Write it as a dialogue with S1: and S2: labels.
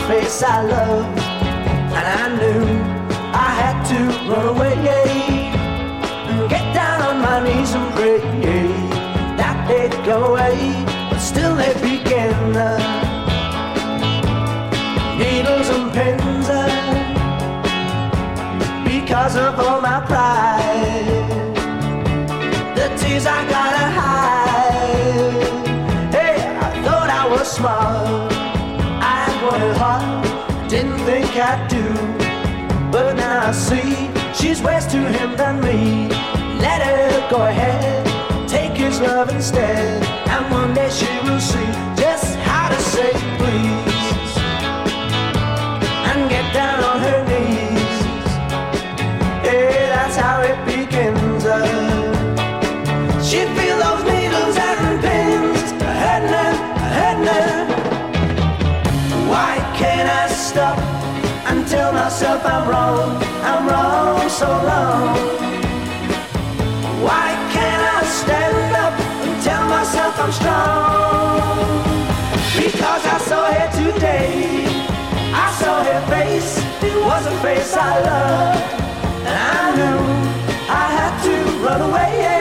S1: face I loved, and I knew I had to run away and get down on my knees and pray that they'd go away, but still they begin. Needles and pins, because of all my pride, the tears I gotta hide. Hey, I thought I was smart, I wanted hard, didn't think I'd do, but now I see she's worse to him than me. Let her go ahead, take his love instead, and one day she will see just how to say please and get down on her knees. Yeah, that's how it begins. She feel those needles and pins hurting her. Why can't I stop and tell myself I'm wrong so long? Why can't I stand up and tell myself I'm strong? Because I saw her today, I saw her face, it was a face I loved, and I knew I had to run away.